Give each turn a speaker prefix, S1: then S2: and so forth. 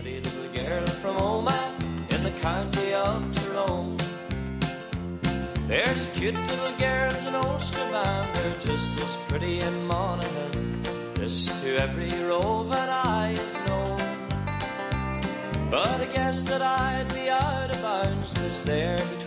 S1: pretty little girl from Omagh in the county of Tyrone. There's cute little girls in Ulster, they're just as pretty in Monaghan. This to every roving eye is known. But I guess that I'd be out of bounds, 'cause there between